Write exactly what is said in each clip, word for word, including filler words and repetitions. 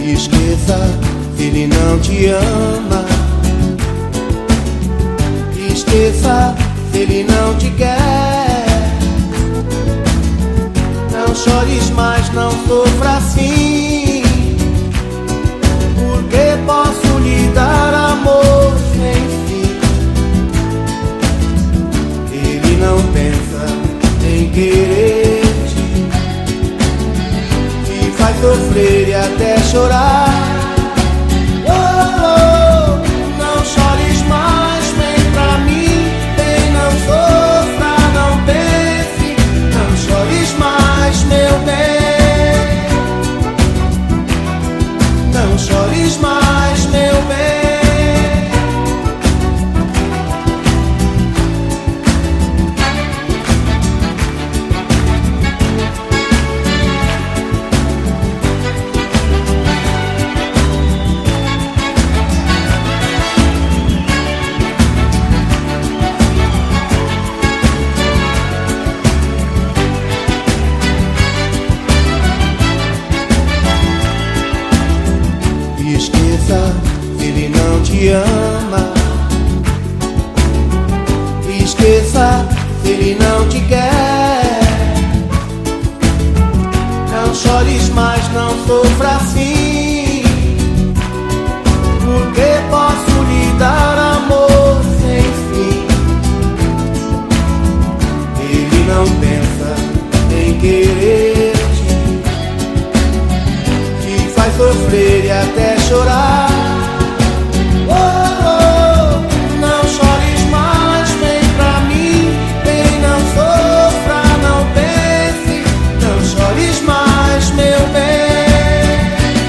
Esqueça, ele não te ama. Esqueça, ele não te quer. Não chores mais, não sofra assim, porque posso lhe dar amor sem fim. Ele não pensa em querer-te, te faz sofrer e até chorar. Oh, oh, não chores mais, vem pra mim, vem, não sofra, não pense, não chores mais, meu bem, não chores mais, meu bem. Esqueça, ele não te ama. Esqueça, ele não te quer. Não chores mais, não sofra assim, porque posso lhe dar amor sem fim. Ele não pensa em querer-te, te faz sofrer e até chorar. Oh, oh, não chores mais, vem pra mim, vem, não sofra, não pense, não chores mais, meu bem,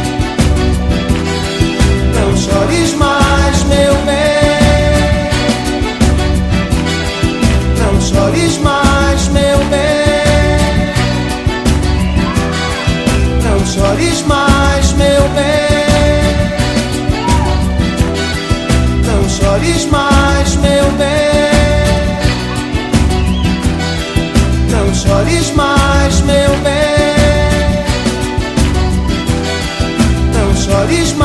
não chores mais, meu bem, não chores mais, meu bem, não chores mais, meu bem, não chores mais, meu bem, não chores mais, meu bem, não chores mais.